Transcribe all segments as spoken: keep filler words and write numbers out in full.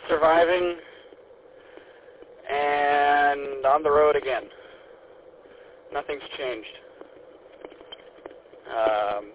surviving, and on the road again. Nothing's changed. Um,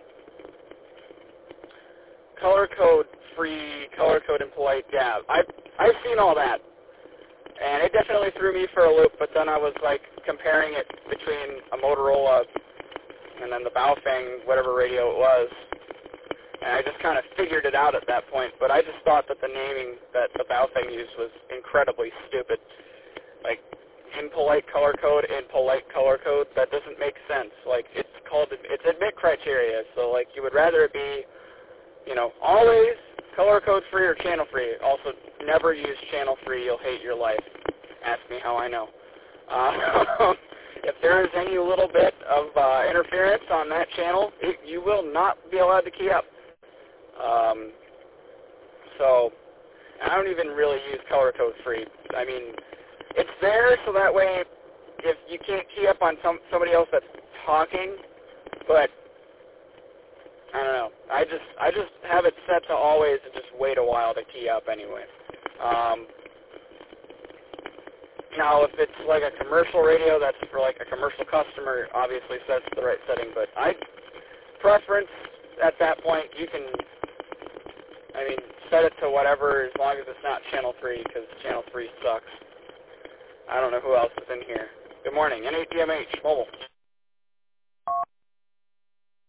color code free, color code impolite, yeah. I've, I've seen all that. And it definitely threw me for a loop, but then I was like comparing it between a Motorola and then the Baofeng, whatever radio it was. And I just kind of figured it out at that point, but I just thought that the naming that the Baofeng used was incredibly stupid. Like, impolite color code and polite color code, that doesn't make sense. Like, it's called, it's admit criteria, so like you would rather it be, you know, always color code free or channel free. Also, never use channel free, you'll hate your life. Ask me how I know. Uh, if there is any little bit of uh, interference on that channel, it, you will not be allowed to key up. Um, so, I don't even really use color code free. I mean, it's there so that way if you can't key up on some somebody else that's talking, but I don't know. I just I just have it set to always and just wait a while to key up anyway. Um, now, if it's like a commercial radio that's for like a commercial customer, obviously sets the right setting. But I preference at that point you can, I mean, set it to whatever as long as it's not channel three because channel three sucks. I don't know who else is in here. Good morning, N A T M H Mobile.